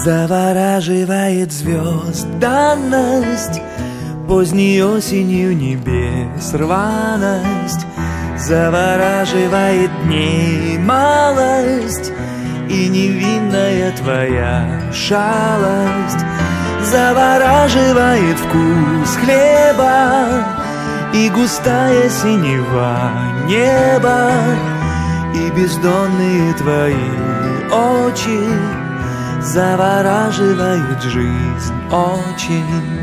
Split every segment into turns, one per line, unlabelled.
Завораживает звезданность, поздней осенью небес рваность. Завораживает дней малость и невинная твоя шалость. Завораживает вкус хлеба и густая синева неба, и бездонные твои очи завораживает жизнь очень.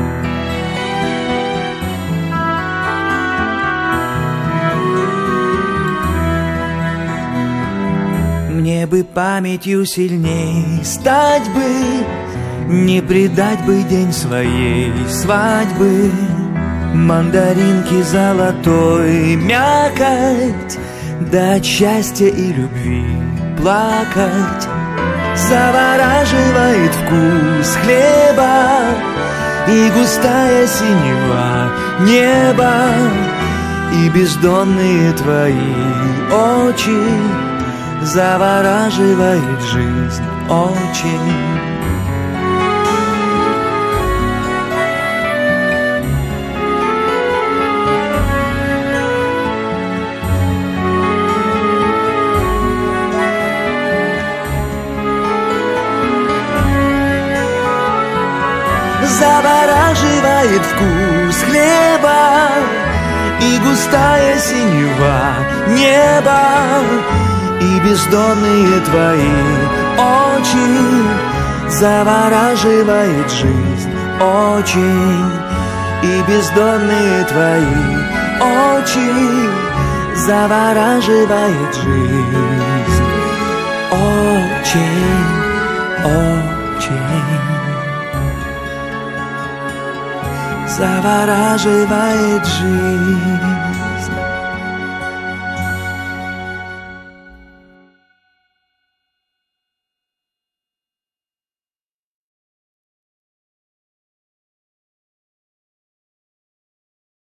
Мне бы памятью сильней стать бы, не предать бы день своей свадьбы. Мандаринки золотой мякоть, да от счастья и любви плакать. Завораживает вкус хлеба и густая синева неба, и бездонные твои очи завораживает жизнь очень. Завораживает вкус хлеба и густая синева неба, и бездонные твои очи завораживает жизнь очень, и бездонные твои очи завораживает жизнь очень, очень. Завораживает жизнь.